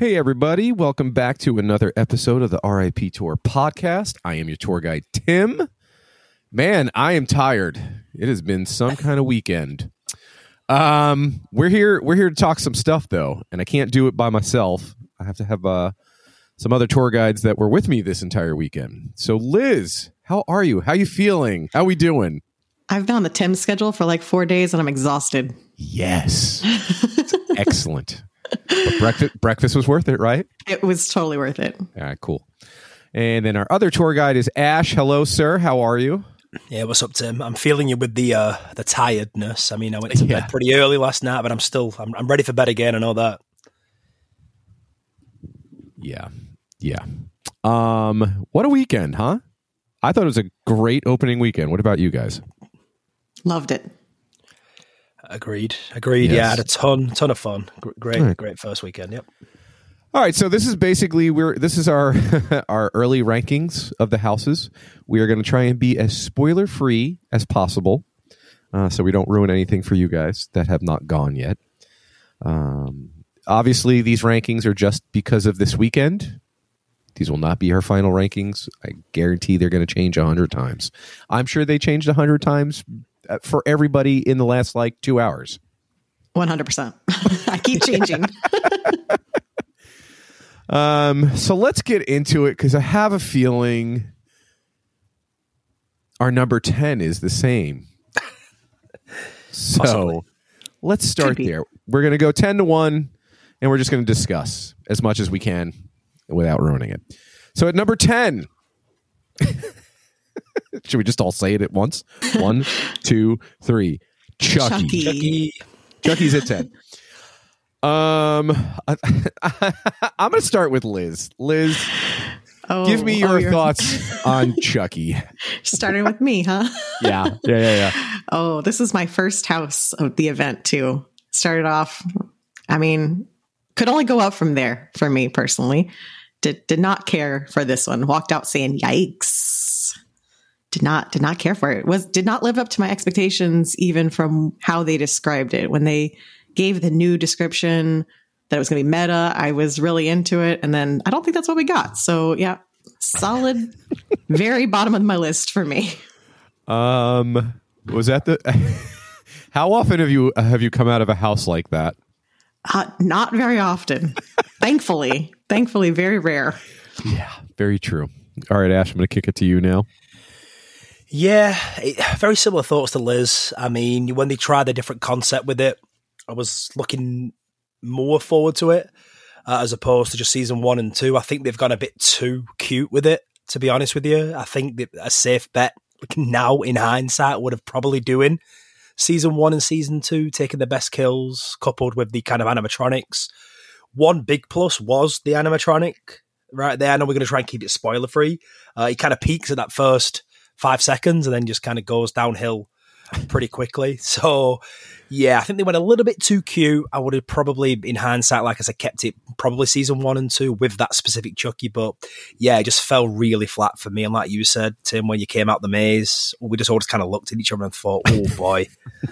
Hey, everybody. Welcome back to another episode of the RIP Tour podcast. I am your tour guide, Tim. Man, I am tired. It has been some kind of weekend. We're here to talk some stuff, though, and I can't do it by myself. I have to have some other tour guides that were with me this entire weekend. So, Liz, how are you? How you feeling? How we doing? I've been on the Tim schedule for like 4 days, and I'm exhausted. Yes. Excellent. But breakfast was worth it, right? It was totally worth it. All right, cool. And then our other tour guide is Ash. Hello, sir. How are you? Yeah, what's up, Tim? I'm feeling you with the tiredness. I mean, I went to bed pretty early last night, but I'm ready for bed again. I know that. Yeah. What a weekend, huh? I thought it was a great opening weekend. What about you guys? Loved it. Agreed. Yes. Yeah, I had a ton of fun. Great first weekend. Yep. All right, so this is basically this is our our early rankings of the houses. We are going to try and be as spoiler free as possible, so we don't ruin anything for you guys that have not gone yet. Obviously, these rankings are just because of this weekend. These will not be our final rankings. I guarantee they're going to change 100 times. I'm sure they changed 100 times for everybody in the last 2 hours. 100%. I keep changing. So let's get into it, because I have a feeling our number 10 is the same. So Possibly. Let's start there. We're going to go 10-1, and we're just going to discuss as much as we can without ruining it. So at number 10, should we just all say it at once? 1, 2, 3. Chucky. Chucky's at 10. I'm going to start with Liz. Liz, give me your thoughts on Chucky. Starting with me, huh? Yeah. Oh, this is my first house of the event, too. Started off, could only go up from there for me personally. Did not care for this one. Walked out saying, yikes. Did not care for it. Did not live up to my expectations, even from how they described it. When they gave the new description that it was going to be meta, I was really into it. And then I don't think that's what we got. So yeah, solid, very bottom of my list for me. Was that how often have you come out of a house like that? Not very often. Thankfully, very rare. Yeah, very true. All right, Ash, I'm going to kick it to you now. Yeah, very similar thoughts to Liz. I mean, when they tried a different concept with it, I was looking more forward to it as opposed to just season 1 and 2. I think they've gone a bit too cute with it, to be honest with you. I think that a safe bet now in hindsight would have probably doing season 1 and season 2, taking the best kills coupled with the kind of animatronics. One big plus was the animatronic right there. I know we're going to try and keep it spoiler free. It kind of peaks at that first 5 seconds and then just kind of goes downhill pretty quickly. So yeah, I think they went a little bit too cute. I would have probably, in hindsight, like I said, kept it probably season 1 and 2 with that specific Chucky. But yeah, it just fell really flat for me. And like you said, Tim, when you came out the maze, we just all kind of looked at each other and thought, oh boy.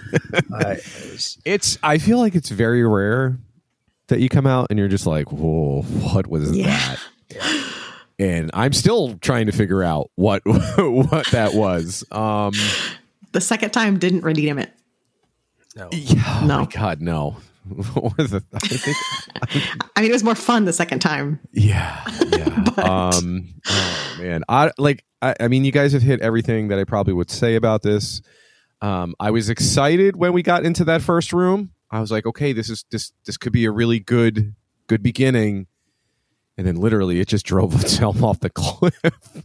I feel like it's very rare that you come out and you're just like, whoa, what was that? Yeah. And I'm still trying to figure out what that was. The second time didn't redeem it. No. Yeah, oh no. My God, no. What was it? It was more fun the second time. Yeah. But Oh man, I mean, you guys have hit everything that I probably would say about this. I was excited when we got into that first room. I was like, okay, this could be a really good beginning. And then literally it just drove itself off the cliff.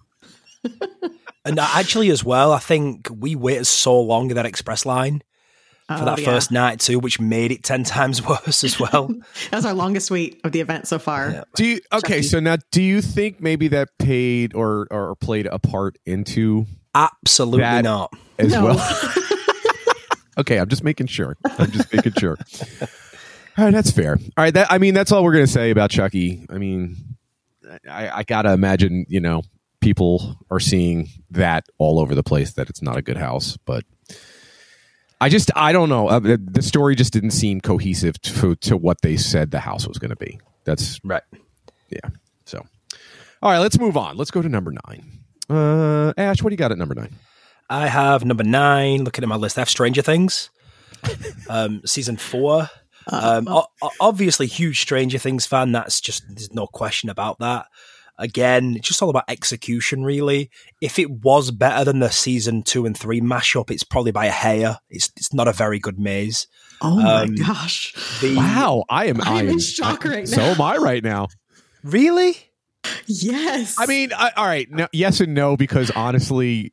And actually as well, I think we waited so long in that express line for that first night too, which made it 10 times worse as well. That was our longest wait of the event so far. Yeah. So now do you think maybe that paid or played a part into Absolutely not. As well? Okay, I'm just making sure. All right, that's fair. All right, that's all we're going to say about Chucky. I mean, I got to imagine, people are seeing that all over the place, that it's not a good house. But I don't know. The story just didn't seem cohesive to what they said the house was going to be. That's Right. yeah. So, all right, let's move on. Let's go to number 9. Ash, what do you got at number 9? I have number 9. Looking at my list, I have Stranger Things, season 4. Obviously, huge Stranger Things fan. There's no question about that. Again, it's just all about execution, really. If it was better than the season 2 and 3 mashup, it's probably by a hair. It's not a very good maze. Oh my gosh! Wow, I'm in shock right now. So am I right now. Really? Yes. I mean, all right. No, yes and no, because honestly,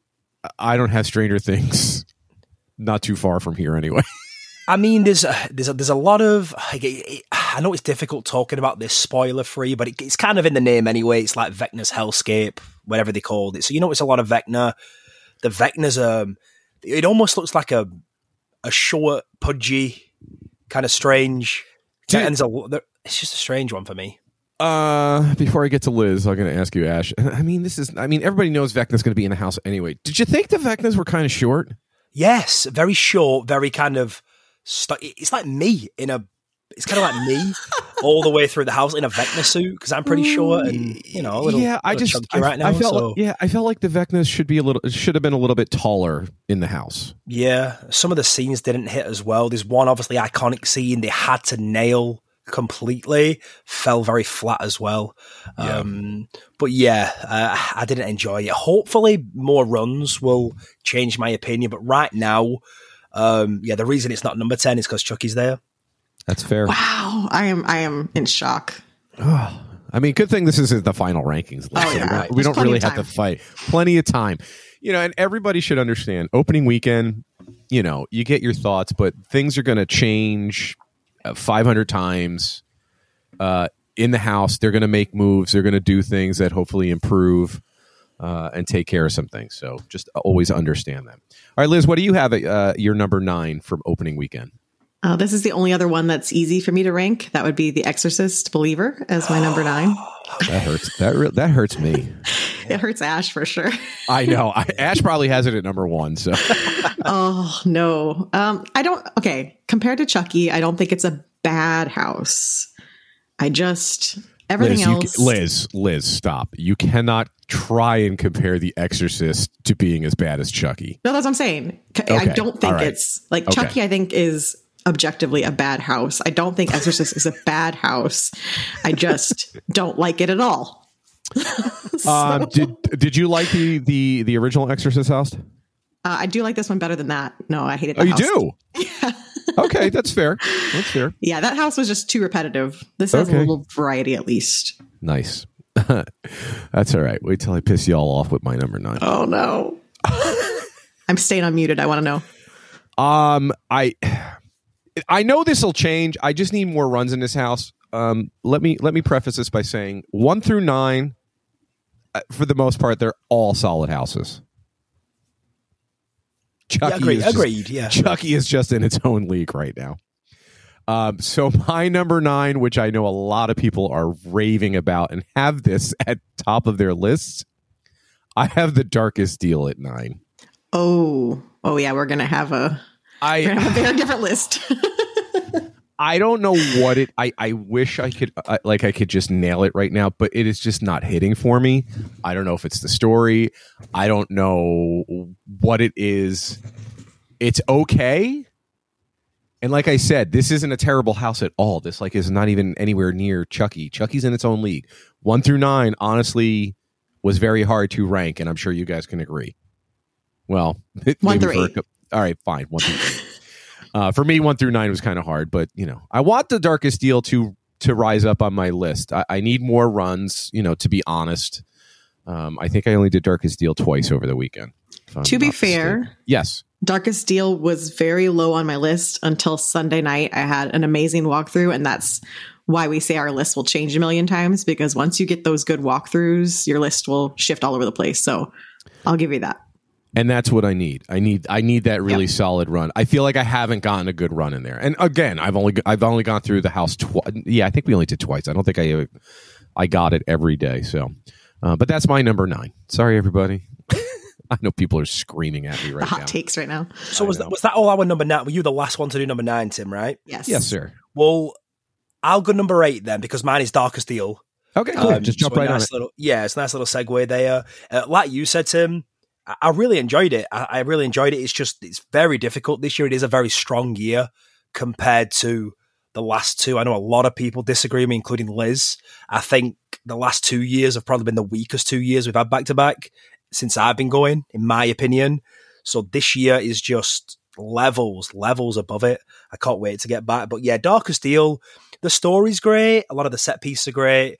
I don't have Stranger Things not too far from here anyway. I mean, there's a lot of. I know it's difficult talking about this spoiler free, but it's kind of in the name anyway. It's like Vecna's Hellscape, whatever they called it. So it's a lot of Vecna. The Vecna's it almost looks like a short, pudgy, kind of strange. It's just a strange one for me. Before I get to Liz, I'm going to ask you, Ash. I mean, everybody knows Vecna's going to be in the house anyway. Did you think the Vecnas were kind of short? Yes, very short, very kind of. It's like me It's kind of like me all the way through the house in a Vecna suit because I'm pretty short and a little. Yeah, I felt like the Vecnas should have been a little bit taller in the house. Yeah, some of the scenes didn't hit as well. There's one obviously iconic scene they had to nail completely, fell very flat as well. Yeah. But yeah, I didn't enjoy it. Hopefully more runs will change my opinion, but right now, the reason it's not number 10 is because Chucky's there. That's fair. Wow, I am in shock. Oh, I mean, good thing this isn't the final rankings list. Oh, yeah, right. We don't really have to fight. Plenty of time. And everybody should understand, opening weekend, you get your thoughts, but things are going to change 500 times in the house. They're going to make moves. They're going to do things that hopefully improve and take care of some things. So just always understand that. All right, Liz, what do you have at your number 9 from opening weekend? This is the only other one that's easy for me to rank. That would be The Exorcist Believer as my number 9. That hurts. That hurts me. It hurts Ash for sure. I know. Ash probably has it at number 1. So. Oh no. I don't. Okay, compared to Chucky, I don't think it's a bad house. Everything else. Liz, stop. You cannot try and compare The Exorcist to being as bad as Chucky. No, that's what I'm saying. Okay. I don't think it's like Chucky. I think is objectively a bad house. I don't think Exorcist is a bad house. I just don't like it at all. Did you like the original Exorcist house? I do like this one better than that. No, I hated that house. You do? Yeah. Okay, that's fair. That's fair. Yeah, that house was just too repetitive. This has a little variety at least. Nice. That's all right. Wait till I piss y'all off with my number 9. Oh no. I'm staying unmuted. I want to know. I know this will change. I just need more runs in this house. Let me preface this by saying 1 through 9, for the most part, they're all solid houses. Chucky Chucky is just in its own league right now. So my number 9, which I know a lot of people are raving about and have this at top of their lists, I have The Darkest Deal at 9. Oh yeah, we're gonna have a very different list. I don't know what it. I wish I could I could just nail it right now, but it is just not hitting for me. I don't know if it's the story. I don't know what it is. It's okay. And like I said, this isn't a terrible house at all. This is not even anywhere near Chucky. Chucky's in its own league. 1 through 9, honestly, was very hard to rank, and I'm sure you guys can agree. Well, 1 through 8. All right, fine. 1 through 8. For me, 1 through 9 was kind of hard, but I want The Darkest Deal to rise up on my list. I need more runs, to be honest. I think I only did Darkest Deal twice over the weekend. To be fair, yes, Darkest Deal was very low on my list until Sunday night. I had an amazing walkthrough, and that's why we say our list will change a million times, because once you get those good walkthroughs, your list will shift all over the place. So I'll give you that. And that's what I need. I need that really solid run. I feel like I haven't gotten a good run in there. And again, I've only gone through the house twice. Yeah, I think we only did twice. I don't think I got it every day. So, but that's my number 9. Sorry, everybody. I know people are screaming at me right now. Hot takes right now. So was that all our number 9? Were you the last one to do number 9, Tim? Right? Yes. Yes, sir. Well, I'll go number 8 then, because mine is Darker Steel. Okay, cool. Just jump right on it. It's a nice little segue there. Like you said, Tim, I really enjoyed it. I really enjoyed it. It's very difficult this year. It is a very strong year compared to the last two. I know a lot of people disagree with me, including Liz. I think the last 2 years have probably been the weakest 2 years we've had back-to-back since I've been going, in my opinion. So this year is just levels above it. I can't wait to get back. But yeah, Darker Steel, the story's great. A lot of the set pieces are great.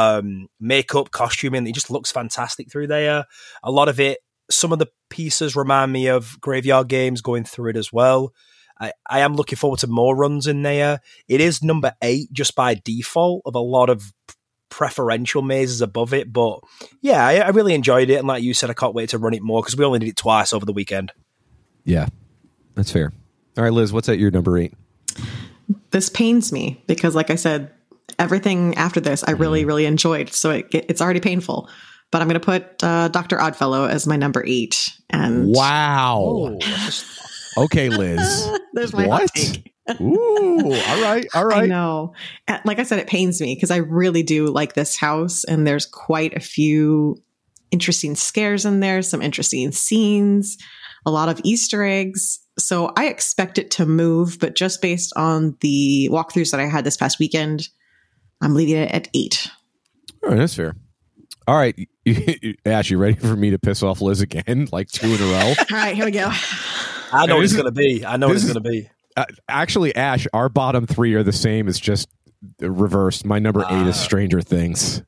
Makeup, costuming, it just looks fantastic through there. A lot of it, some of the pieces remind me of Graveyard Games going through it as well. I am looking forward to more runs in there. It is number 8 just by default of a lot of preferential mazes above it. But yeah, I really enjoyed it. And like you said, I can't wait to run it more because we only did it twice over the weekend. Yeah, that's fair. All right, Liz, what's at your number 8? This pains me because, like I said, everything after this I really, really enjoyed. So it's already painful. But I'm going to put Dr. Oddfellow as my number 8. And wow. Okay, Liz. There's my hot take. Ooh, all right. I know. Like I said, it pains me because I really do like this house, and there's quite a few interesting scares in there, some interesting scenes, a lot of Easter eggs. So I expect it to move, but just based on the walkthroughs that I had this past weekend, I'm leaving it at 8. All right, that's fair. All right, Ash, you ready for me to piss off Liz again, like 2 in a row? All right, here we go. I know what it's going to be. Actually, Ash, our bottom 3 are the same. It's just reversed. My number 8 is Stranger Things.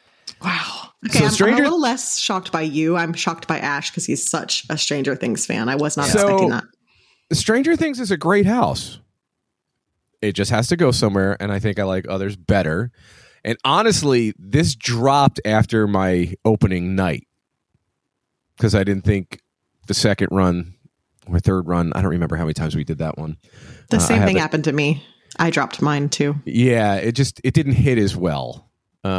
Wow. Okay, I'm a little less shocked by you. I'm shocked by Ash because he's such a Stranger Things fan. I was not expecting that. Stranger Things is a great house. It just has to go somewhere, and I think I like others better. And honestly, this dropped after my opening night because I didn't think the second run or third run, I don't remember how many times we did that one. The same thing happened to me. I dropped mine too. Yeah, it didn't hit as well.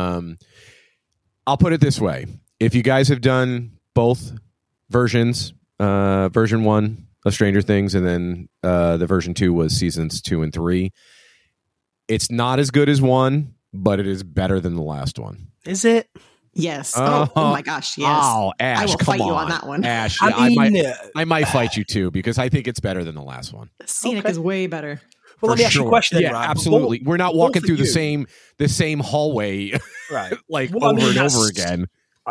I'll put it this way. If you guys have done both versions, version 1 of Stranger Things, and then the version 2 was seasons 2 and 3, it's not as good as 1, but it is better than the last one. Is it? Yes. Oh my gosh. Yes. Oh, Ash, I will fight you on that one. Ash, I might fight you too because I think it's better than the last one. Scenic is way better. Well, let me ask you a question. Then, yeah, Ryan. absolutely. We're not walking through the same hallway, right? Like over and over again.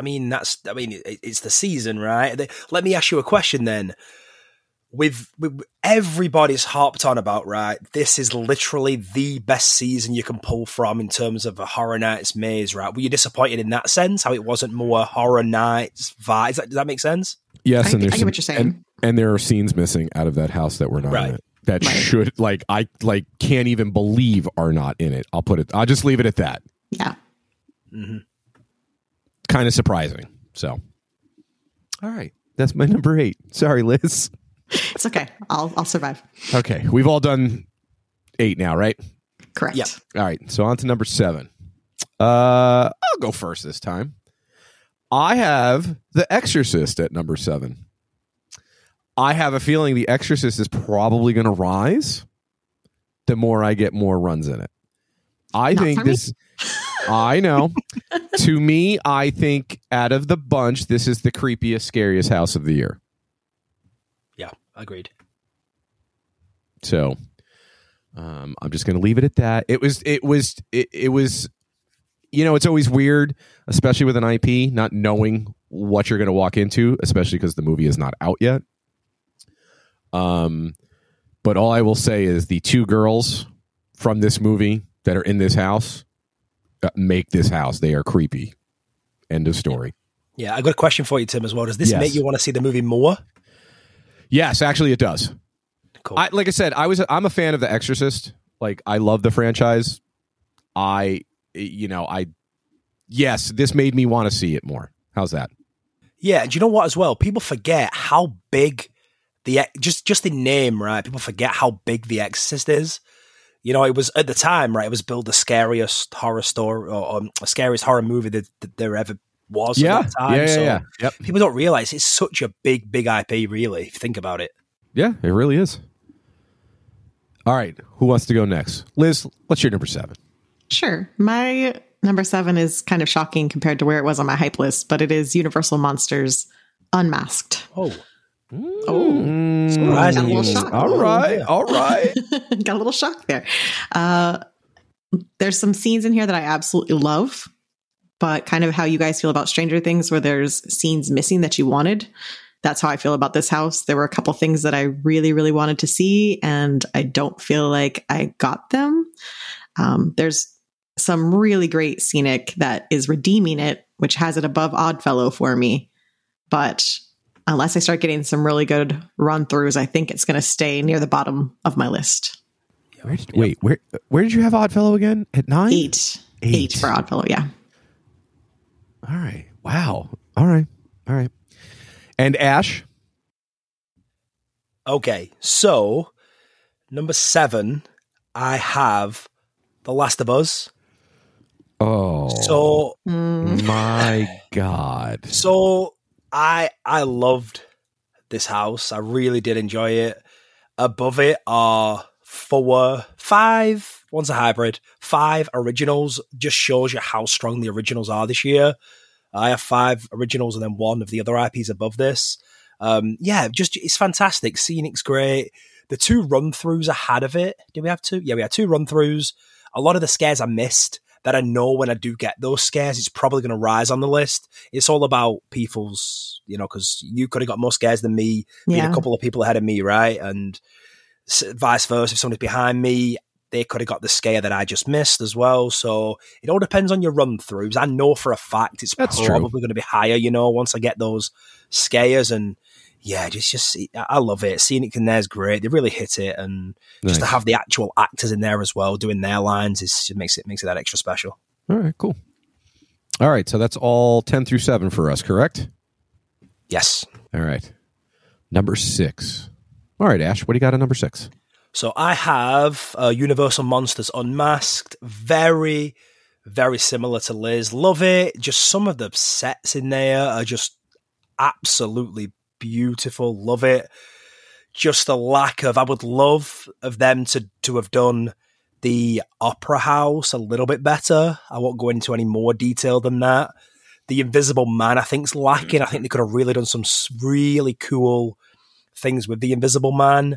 It's the season, right? Let me ask you a question then. With everybody's harped on about, right, this is literally the best season you can pull from in terms of a Horror Nights maze, right? Were you disappointed in that sense, how it wasn't more Horror Nights vibes? Does that make sense? Yes, I get what you're saying. And there are scenes missing out of that house that were not in it. That should, I can't even believe are not in it. I'll just leave it at that. Yeah. Mm-hmm. Kind of surprising. So, all right. That's my number 8. Sorry, Liz. It's okay. I'll survive. Okay. We've all done 8 now, right? Correct. Yep. All right. So on to number 7. I'll go first this time. I have The Exorcist at number 7. I have a feeling The Exorcist is probably going to rise the more I get more runs in it. I know. To me, I think out of the bunch, this is the creepiest, scariest house of the year. Yeah, agreed. So, I'm just going to leave it at that. It was. You know, it's always weird, especially with an IP, not knowing what you're going to walk into, especially because the movie is not out yet. But all I will say is the 2 girls from this movie that are in this house make this house. They are creepy. End of story. Yeah, I got a question for you, Tim, as well. Does this make you want to see the movie more? Yes, actually, it does. Cool. Like I said, I'm a fan of The Exorcist. Like, I love the franchise. Yes, this made me want to see it more. How's that? Yeah, and you know what as well? People forget how big just the name, right? People forget how big The Exorcist is. You know, it was at the time, right? It was billed the scariest horror story or scariest horror movie that there ever was at the time. Yeah. Yep. People don't realize it's such a big IP, really, if you think about it. Yeah, it really is. All right, who wants to go next? Liz, what's your number 7? Sure. My number 7 is kind of shocking compared to where it was on my hype list, but it is Universal Monsters Unmasked. Oh. Got a little shock. All right. Got a little shock there. There's some scenes in here that I absolutely love, but kind of how you guys feel about Stranger Things, where there's scenes missing that you wanted. That's how I feel about this house. There were a couple things that I really, really wanted to see, and I don't feel like I got them. There's some really great scenic that is redeeming it, which has it above Oddfellow for me. But unless I start getting some really good run-throughs, I think it's going to stay near the bottom of my list. Where did you have Oddfellow again? At 9? 8 for Oddfellow, yeah. All right. Wow. All right. And Ash? Okay, so number 7, I have The Last of Us. Oh. So my God. So I loved this house. I really did enjoy it. Above it are 5, one's a hybrid, 5 originals. Just shows you how strong the originals are this year. I have 5 originals and then 1 of the other IPs above this. It's fantastic. Scenic's great. The 2 run-throughs I had of it. Did we have 2? Yeah, we had 2 run-throughs. A lot of the scares I missed that I know when I do get those scares, it's probably going to rise on the list. It's all about people's, because you could have got more scares than me, being a couple of people ahead of me, right? And vice versa. If somebody's behind me, they could have got the scare that I just missed as well. So it all depends on your run-throughs. I know for a fact it's probably going to be higher, once I get those scares. And yeah, I love it. Scenic in there is great. They really hit it. And just to have the actual actors in there as well doing their lines makes it that extra special. All right, cool. All right, so that's all 10 through 7 for us, correct? Yes. All right. Number 6. All right, Ash, what do you got at number 6? So I have Universal Monsters Unmasked. Very, very similar to Liz. Love it. Just some of the sets in there are just absolutely beautiful. Love it. Just the lack of, I would love of them to have done the Opera House a little bit better. I won't go into any more detail than that. The Invisible Man, I think, is lacking. I think they could have really done some really cool things with the Invisible Man.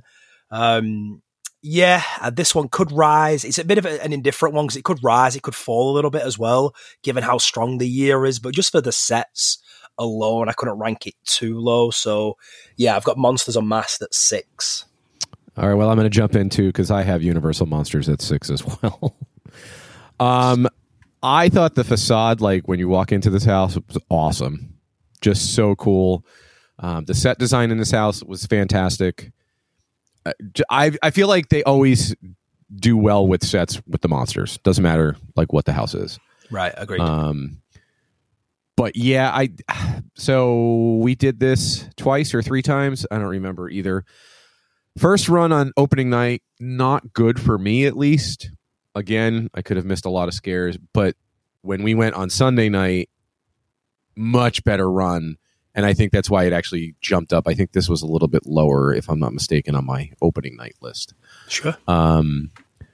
This one could rise. It's a bit of an indifferent one because it could rise, it could fall a little bit as well, given how strong the year is. But just for the sets alone, I couldn't rank it too low. So, yeah, I've got Monsters Unmasked at 6. All right, well, I'm going to jump in too because I have Universal Monsters at 6 as well. I thought the facade, like when you walk into this house, was awesome. Just so cool. The set design in this house was fantastic. I feel like they always do well with sets with the monsters. Doesn't matter like what the house is. Right, agreed. But yeah, so we did this twice or 3 times. I don't remember either. First run on opening night, not good for me at least. Again, I could have missed a lot of scares, but when we went on Sunday night, much better run. And I think that's why it actually jumped up. I think this was a little bit lower, if I'm not mistaken, on my opening night list. Sure. And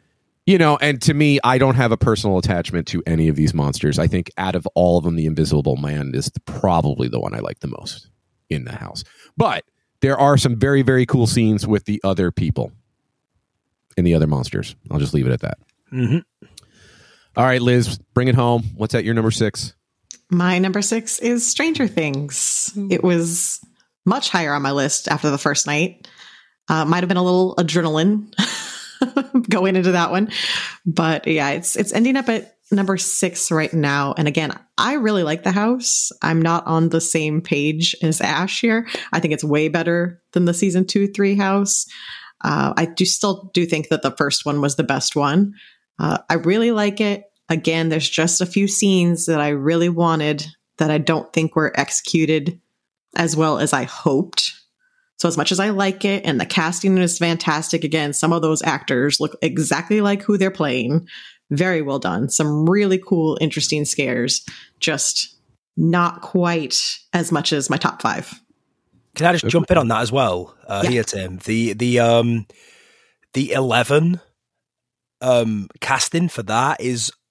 to me, I don't have a personal attachment to any of these monsters. I think out of all of them, the Invisible Man is probably the one I like the most in the house. But there are some very, very cool scenes with the other people and the other monsters. I'll just leave it at that. Mm-hmm. All right, Liz, bring it home. What's at your number 6? My number 6 is Stranger Things. It was much higher on my list after the first night. Might have been a little adrenaline going into that one. But yeah, it's ending up at number 6 right now. And again, I really like the house. I'm not on the same page as Ash here. I think it's way better than the season 2-3 house. I still think that the first one was the best one. I really like it. Again, there's just a few scenes that I really wanted that I don't think were executed as well as I hoped. So as much as I like it and the casting is fantastic, again, some of those actors look exactly like who they're playing. Very well done. Some really cool, interesting scares. Just not quite as much as my top 5. Can I just jump in on that as well? Here, Tim. The 11 casting for that is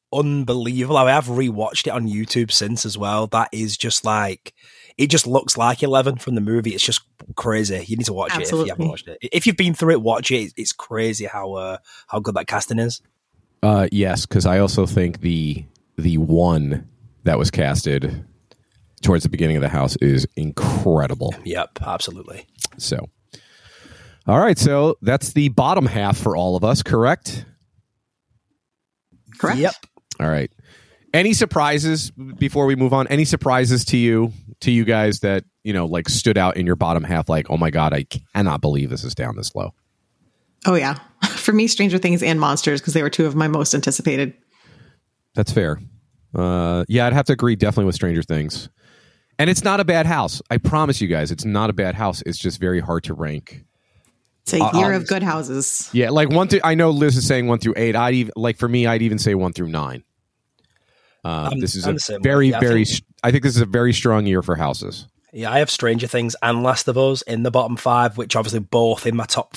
unbelievable. I have rewatched it on YouTube since as well. That is just like, it just looks like 11 from the movie. It's just crazy. You need to watch it if you haven't watched it. If you've been through it, watch it. It's crazy how good that casting is. Yes, because I also think the one that was casted towards the beginning of the house is incredible. Yep, absolutely. So, all right. So that's the bottom half for all of us, correct? Correct. Yep. All right. Any surprises before we move on? Any surprises to you guys that, like stood out in your bottom half? Like, oh my God, I cannot believe this is down this low. Oh yeah. For me, Stranger Things and Monsters, because they were two of my most anticipated. That's fair. Yeah, I'd have to agree definitely with Stranger Things. And it's not a bad house. I promise you guys, it's not a bad house. It's just very hard to rank. It's a year of good houses. Yeah, like I know Liz is saying 1 through 8. For me, I'd even say 1 through 9. This is a very, I think this is a very strong year for houses. Yeah, I have Stranger Things and Last of Us in the bottom 5, which obviously both in my top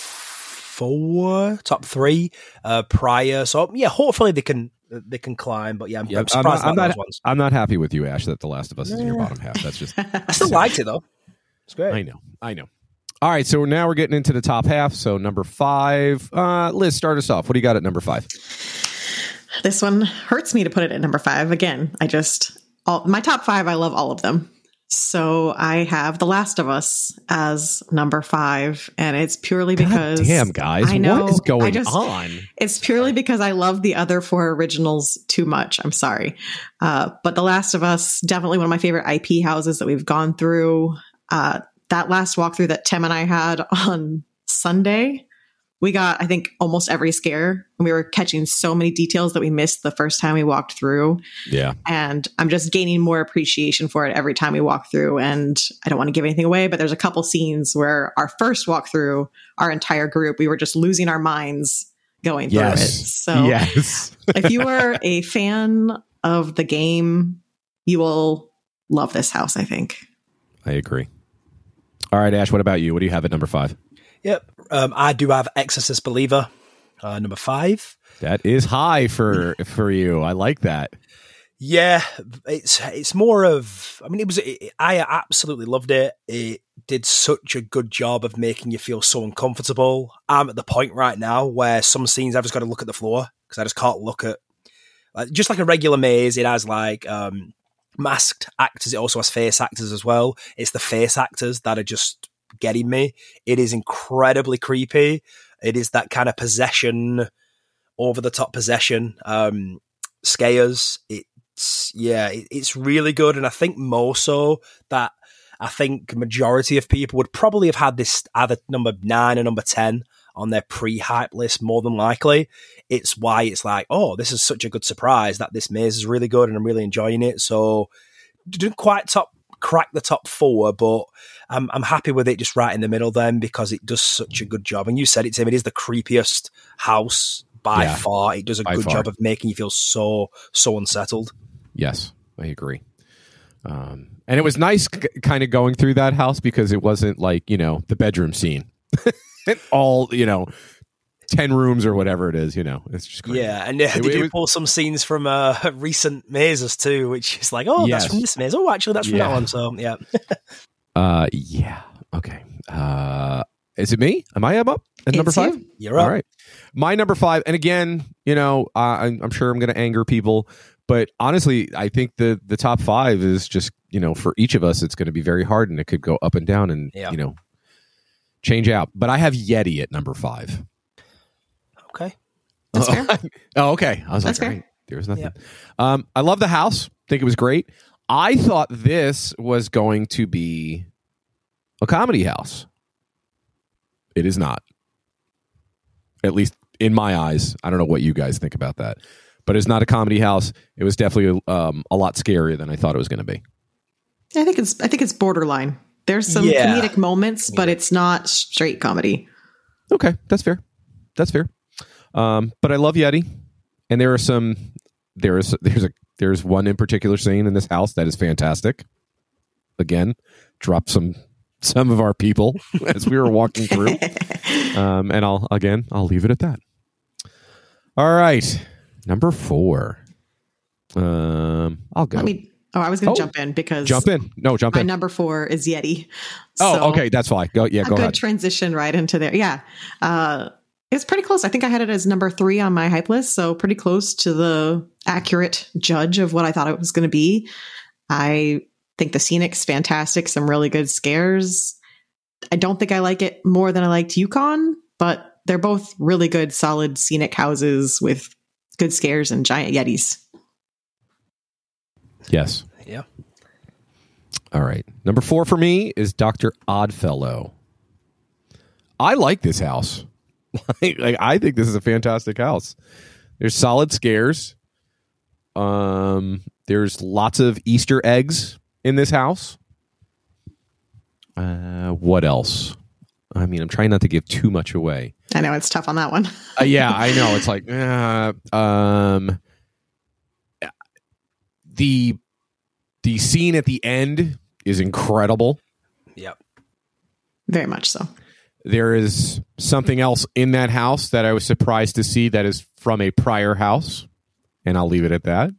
3 prior. So yeah, hopefully they can climb. But yeah, I'm surprised about those ones. I'm not happy with you, Ash, that The Last of Us is in your bottom half. That's just I still liked it though. It's great. I know. All right, so now we're getting into the top half. So number 5, Liz, start us off. What do you got at number 5? This one hurts me to put it at number 5. Again, my top 5, I love all of them. So I have The Last of Us as number 5, and it's purely because... God damn, guys. I know, what is going on? It's purely because I love the other 4 originals too much. I'm sorry. But The Last of Us, definitely one of my favorite IP houses that we've gone through. That last walkthrough that Tim and I had on Sunday, we got, I think, almost every scare. And we were catching so many details that we missed the first time we walked through. Yeah. And I'm just gaining more appreciation for it every time we walk through. And I don't want to give anything away, but there's a couple scenes where our first walkthrough, our entire group, we were just losing our minds going through it. So if you are a fan of the game, you will love this house, I think. I agree. All right, Ash, what about you? What do you have at number 5? Yep. I do have Exorcist Believer, number 5. That is high for you. I like that. Yeah, it's more of, I mean, I absolutely loved it. It did such a good job of making you feel so uncomfortable. I'm at the point right now where some scenes I've just got to look at the floor because I just can't look at, just like a regular maze. It has like masked actors. It also has face actors as well. It's the face actors that are just getting me. It is incredibly creepy. It is that kind of possession, over the top possession scares. It's really good. And I think more so that I think majority of people would probably have had this either number 9 or number 10 on their pre-hype list more than likely. It's why it's like, oh, this is such a good surprise that this maze is really good and I'm really enjoying it. So didn't quite crack the top 4, but I'm happy with it just right in the middle then because it does such a good job. And you said it, Tim, it is the creepiest house by far. It does a good job of making you feel so unsettled. Yes, I agree. And it was nice kind of going through that house because it wasn't like, the bedroom scene. All, 10 rooms or whatever it is, it's just great. Yeah, and they do pull some scenes from recent mazes too, which is like, oh, that's from this maze. Oh, actually, that's from that one. So, yeah. Yeah. Okay. Is it me? Am I up at number 5? You're up. All right. My number 5, and again, I'm sure I'm going to anger people, but honestly, I think the top 5 is just, for each of us, it's going to be very hard, and it could go up and down, and change out. But I have Yeti at number 5. Okay. That's fair. Oh, okay. I was That's like, fair. right, there's nothing. Yep. I love the house. Think it was great. I thought this was going to be a comedy house. It is not. At least in my eyes. I don't know what you guys think about that. But it's not a comedy house. It was definitely a lot scarier than I thought it was going to be. I think it's borderline. There's some comedic moments, but it's not straight comedy. Okay, that's fair. But I love Yeti, and there's one in particular scene in this house that is fantastic. Again, dropped some of our people as we were walking through, and I'll leave it at that. All right, number 4. I'll go. I was going to jump in because jump in. No, jump my in. number 4 is Yeti. Oh, okay, that's fine. Go ahead. Good transition right into there. Yeah. It's pretty close. I think I had it as number 3 on my hype list, so pretty close to the accurate judge of what I thought it was going to be. I think the scenic's fantastic. Some really good scares. I don't think I like it more than I liked Yukon, but they're both really good, solid scenic houses with good scares and giant Yetis. Yes. Yeah. All right. Number 4 for me is Dr. Oddfellow. I like this house. I think this is a fantastic house. There's solid scares. There's lots of Easter eggs in this house. What else? I mean, I'm trying not to give too much away. I know it's tough on that one. Yeah, I know. It's like the scene at the end is incredible. Yep. Very much so. There is something else in that house that I was surprised to see that is from a prior house, and I'll leave it at that.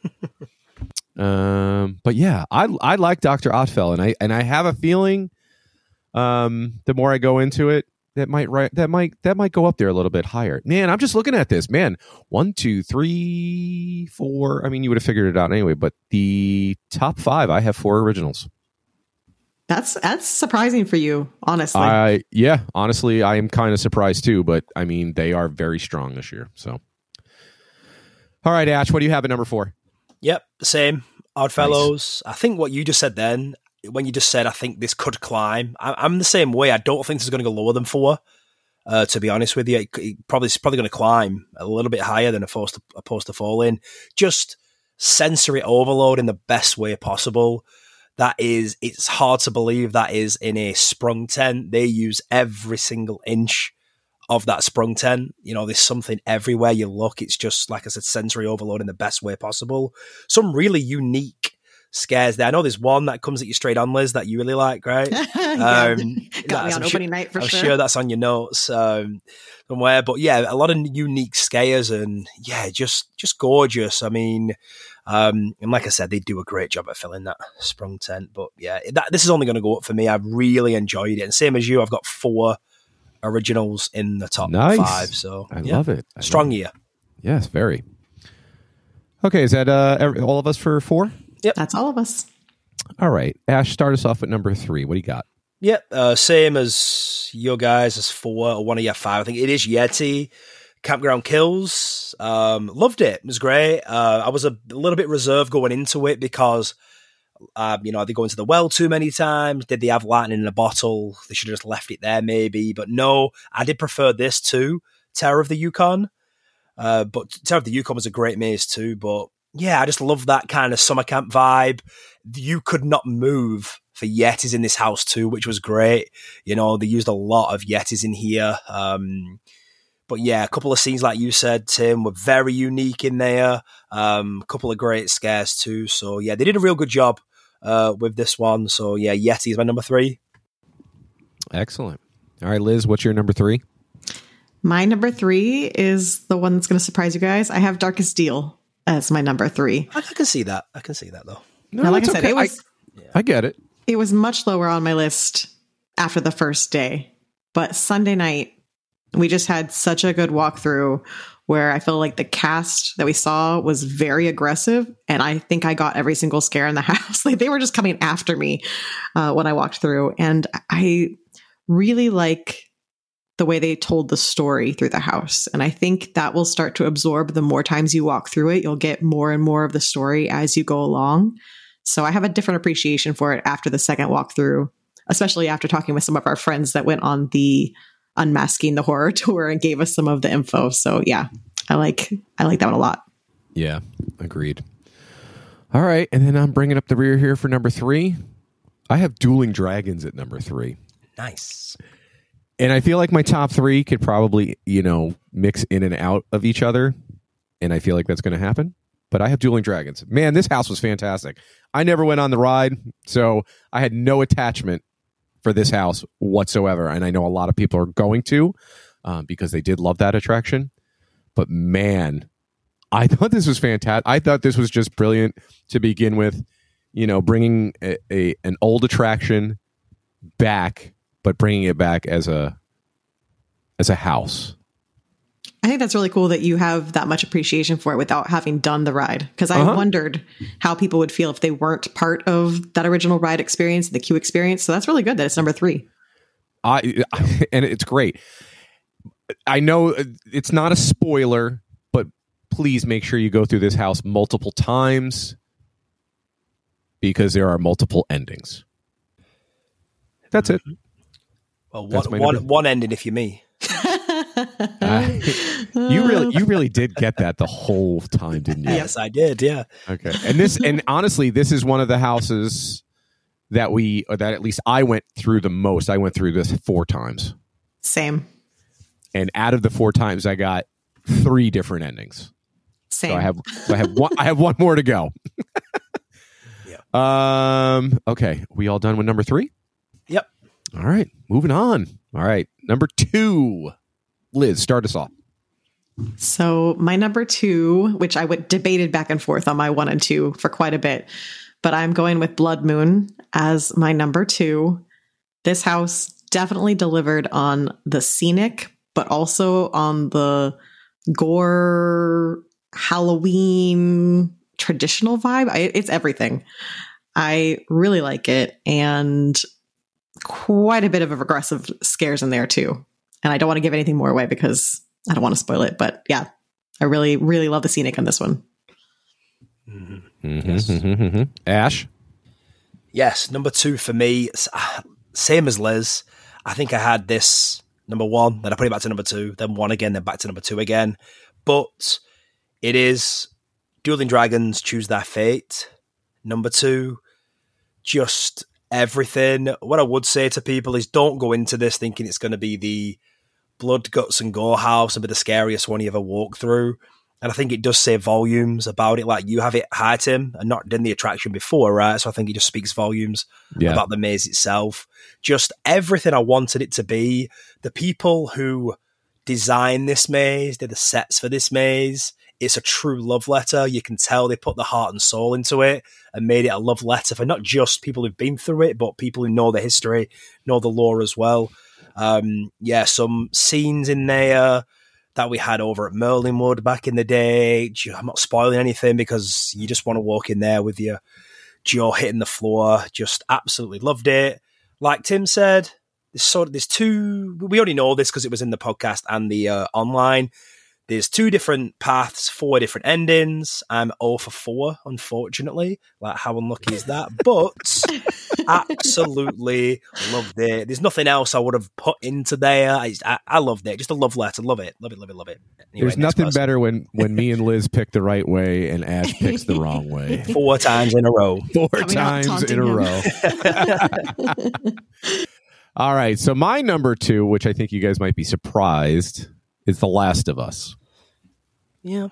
But yeah, I like Dr. Oddfellow, and I have a feeling the more I go into it, that might go up there a little bit higher. Man, I'm just looking at this. Man, 1, 2, 3, 4. I mean, you would have figured it out anyway, but the top 5, I have 4 originals. That's surprising for you, honestly. Honestly, I am kind of surprised too, but I mean, they are very strong this year. So, all right, Ash, what do you have at number 4? Yep, same. Oddfellows. Nice. I think what you just said then, when you just said, I think this could climb. I'm the same way. I don't think this is going to go lower than 4. To be honest with you, it's probably going to climb a little bit higher than opposed to fall in. Just sensory overload in the best way possible. It's hard to believe that is in a sprung tent. They use every single inch of that sprung tent. You know, there's something everywhere you look. It's just, like I said, sensory overload in the best way possible. Some really unique scares there. I know there's one that comes at you straight on, Liz, that you really like, right? Got me on opening night for sure. I'm sure that's on your notes somewhere. But yeah, a lot of unique scares and yeah, just gorgeous. I mean, and like I said, they do a great job at filling that sprung tent. But yeah, this is only going to go up for me. I've really enjoyed it. And same as you, I've got 4 originals in the top 5. So I love it. Strong year. Yes, very. Okay, is that all of us for 4? Yep. That's all of us. All right. Ash, start us off at number 3. What do you got? Yep. Same as your guys as 4 or one of your 5. I think it is Yeti. Campground Kills. Loved it. It was great. I was a little bit reserved going into it because, they go into the well too many times. Did they have lightning in a bottle? They should have just left it there maybe. But no, I did prefer this to Terror of the Yukon. But Terror of the Yukon was a great maze too. But yeah, I just love that kind of summer camp vibe. You could not move for Yetis in this house too, which was great. You know, they used a lot of Yetis in here. But yeah, a couple of scenes, like you said, Tim, were very unique in there. A couple of great scares too. So yeah, they did a real good job with this one. So yeah, Yeti is my number 3. Excellent. All right, Liz, what's your number 3? My number 3 is the one that's going to surprise you guys. I have Darkest Deal as my number 3. I can see that. I can see that though. No, like I said, okay. I get it. It was much lower on my list after the first day, but Sunday night, we just had such a good walkthrough where I feel like the cast that we saw was very aggressive. And I think I got every single scare in the house. Like they were just coming after me when I walked through. And I really like the way they told the story through the house. And I think that will start to absorb the more times you walk through it. You'll get more and more of the story as you go along. So I have a different appreciation for it after the second walkthrough, especially after talking with some of our friends that went on the Unmasking the Horror tour and gave us some of the info. So yeah, I like that one a lot. Yeah, agreed. All right. And then I'm bringing up the rear here for number 3. I have Dueling Dragons at number 3. Nice. And I feel like my top 3 could probably, mix in and out of each other. And I feel like that's going to happen. But I have Dueling Dragons. Man, this house was fantastic. I never went on the ride, so I had no attachment for this house whatsoever. And I know a lot of people are going to because they did love that attraction. But man, I thought this was fantastic. I thought this was just brilliant to begin with. Bringing an old attraction back, but bringing it back as a house. I think that's really cool that you have that much appreciation for it without having done the ride. Because I wondered how people would feel if they weren't part of that original ride experience, the queue experience. So that's really good that it's number 3. And it's great. I know it's not a spoiler, but please make sure you go through this house multiple times because there are multiple endings. That's it. Well, one ending if you're me. You really did get that the whole time, didn't you? Yes, I did. Yeah. Okay. And honestly, this is one of the houses that at least I went through the most. I went through this 4 times. Same. And out of the 4 times, I got 3 different endings. Same. So I have one more to go. Yeah. Okay. We all done with number 3? Yep. All right. Moving on. All right. Number 2. Liz, start us off. So my number 2, which I debated back and forth on my 1 and 2 for quite a bit, but I'm going with Blood Moon as my number 2. This house definitely delivered on the scenic, but also on the gore, Halloween, traditional vibe. It's everything. I really like it, and quite a bit of aggressive scares in there too. And I don't want to give anything more away because I don't want to spoil it. But yeah, I really, really love the scenic on this one. Mm-hmm. Yes. Mm-hmm. Ash? Yes, number 2 for me. Same as Liz. I think I had this number 1, then I put it back to number 2, then 1 again, then back to number 2 again. But it is Dueling Dragons Choose Their Fate. Number 2, just everything. What I would say to people is don't go into this thinking it's going to be the blood, guts, and gore house and be the scariest one you ever walk through. And I think it does say volumes about it. Like, you have it high, Tim, and not done the attraction before, right? So I think it just speaks volumes about the maze itself. Just everything I wanted it to be. The people who designed this maze, did the sets for this maze. It's a true love letter. You can tell they put the heart and soul into it and made it a love letter for not just people who've been through it, but people who know the history, know the lore as well. Some scenes in there that we had over at Merlinwood back in the day. I'm not spoiling anything because you just want to walk in there with your jaw hitting the floor. Just absolutely loved it. Like Tim said, there's 2. We already know this because it was in the podcast and the online. There's 2 different paths, 4 different endings. I'm 0 for 4, unfortunately. Like, how unlucky is that? But absolutely loved it. There's nothing else I would have put into there. I loved it. Just a love letter. Love it. Love it. Anyway, there's nothing better when me and Liz pick the right way and Ash picks the wrong way. 4 times in a row. 4 times in a row. All right. So my number 2, which I think you guys might be surprised, is The Last of Us. Yeah.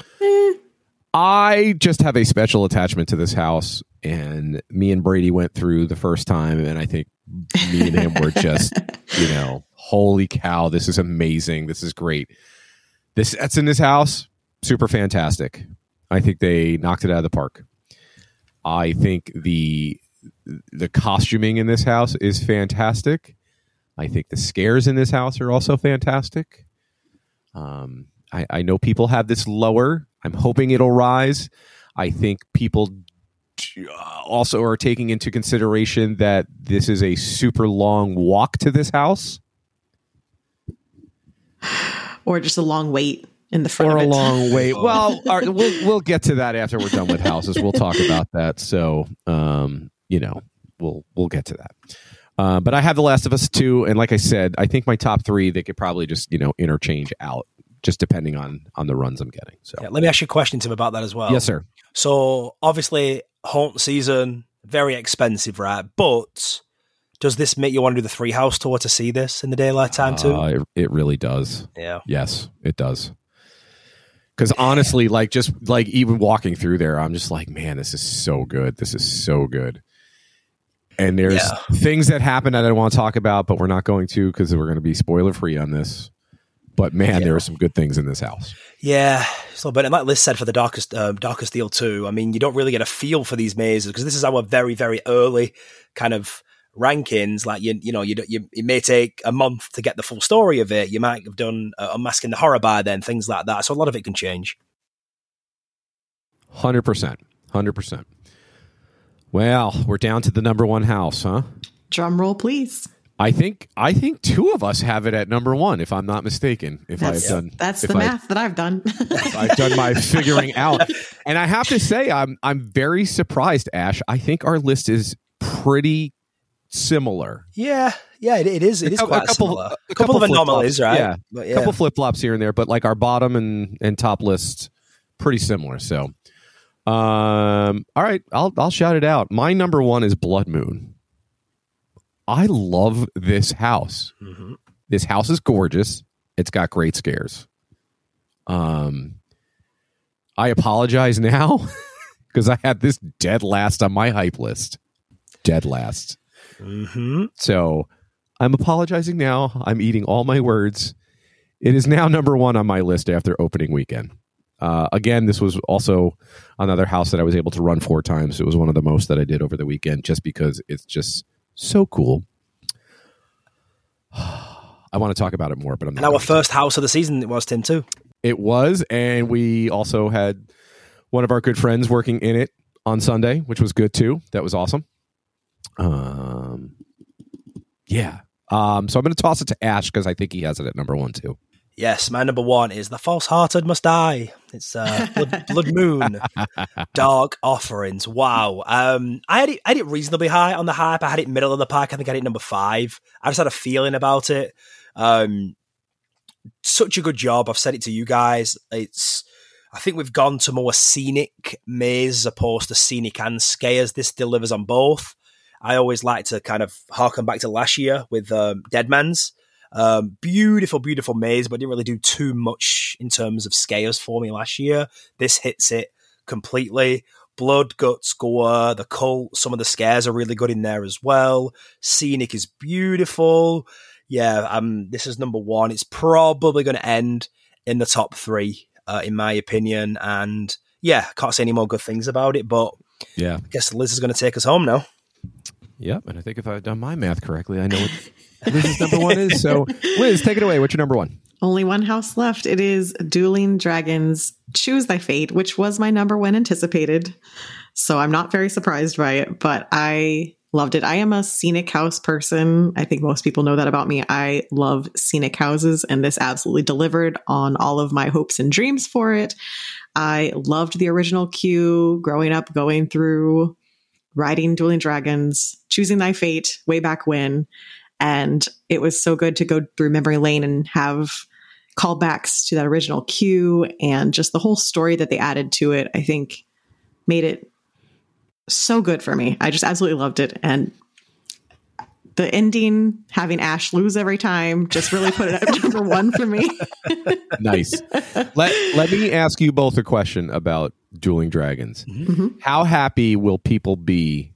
I just have a special attachment to this house, and me and Brady went through the first time, and I think me and him were just, holy cow, this is amazing. This is great. That's in this house, super fantastic. I think they knocked it out of the park. I think the costuming in this house is fantastic. I think the scares in this house are also fantastic. I know people have this lower. I'm hoping it'll rise. I think people also are taking into consideration that this is a super long walk to this house. Or just a long wait in the front or of it. a long wait. Well, we'll get to that after we're done with houses. We'll talk about that. So, we'll get to that. But I have The Last of Us 2, and like I said, I think my top 3, they could probably just, interchange out, just depending on the runs I'm getting. So let me ask you a question, Tim, about that as well. Yes, sir. So obviously, haunt season, very expensive, right? But does this make you want to do the 3 house tour to see this in the daylight time too? It really does. Yeah. Yes, it does. Because honestly, even walking through there, I'm just like, man, this is so good. This is so good. And there's things that happen that I don't want to talk about, but we're not going to because we're going to be spoiler free on this. But man, there are some good things in this house. Yeah, so, but like Liz said for the Darkest Deal 2, I mean, you don't really get a feel for these mazes because this is our very, very early kind of rankings. Like it may take a month to get the full story of it. You might have done Unmasking the Horror by then, things like that. So a lot of it can change. 100%. Well, we're down to the number one house, huh? Drum roll, please. I think two of us have it at number one, if I'm not mistaken. That's the math that I've done. I've done my figuring out, and I have to say, I'm very surprised, Ash. I think our list is pretty similar. Yeah, it is. It is quite similar. A couple of anomalies, right? Yeah, a couple flip flops here and there, but like our bottom and top list, pretty similar. So, all right, I'll shout it out. My number one is Blood Moon. I love this house. Mm-hmm. This house is gorgeous. It's got great scares. I apologize now because I had this dead last on my hype list. Dead last. Mm-hmm. So I'm apologizing now. I'm eating all my words. It is now number one on my list after opening weekend. Again, this was also another house that I was able to run 4 times. It was one of the most that I did over the weekend just because it's just so cool. I want to talk about it more, but I'm not. And our first house of the season, it was, Tim, too. It was, and we also had one of our good friends working in it on Sunday, which was good too. That was awesome. Yeah. So I'm going to toss it to Ash because I think he has it at number one too. Yes, my number one is The False-Hearted Must Die. It's Blood Moon, Dark Offerings. Wow. I had it reasonably high on the hype. I had it middle of the pack. I think I had it number 5. I just had a feeling about it. Such a good job. I've said it to you guys. I think we've gone to more scenic maze as opposed to scenic and scares. This delivers on both. I always like to kind of harken back to last year with Deadman's. Beautiful maze, but didn't really do too much in terms of scares for me last year. This hits it completely. Blood, guts, gore, the cult, some of the scares are really good in there as well. Scenic is beautiful. Yeah, this is number one. It's probably going to end in the top 3, in my opinion. And yeah, can't say any more good things about it, but yeah, I guess Liz is going to take us home now. Yep, and I think if I've done my math correctly, I know what Liz's number one is. So, Liz, take it away. What's your number one? Only one house left. It is Dueling Dragons Choose Thy Fate, which was my number one anticipated. So I'm not very surprised by it, but I loved it. I am a scenic house person. I think most people know that about me. I love scenic houses, and this absolutely delivered on all of my hopes and dreams for it. I loved the original queue growing up, going through writing Dueling Dragons, Choosing Thy Fate way back when. And it was so good to go through memory lane and have callbacks to that original queue, and just the whole story that they added to it, I think made it so good for me. I just absolutely loved it. And the ending, having Ash lose every time, just really put it at number one for me. Nice. Let me ask you both a question about Dueling Dragons. Mm-hmm. How happy will people be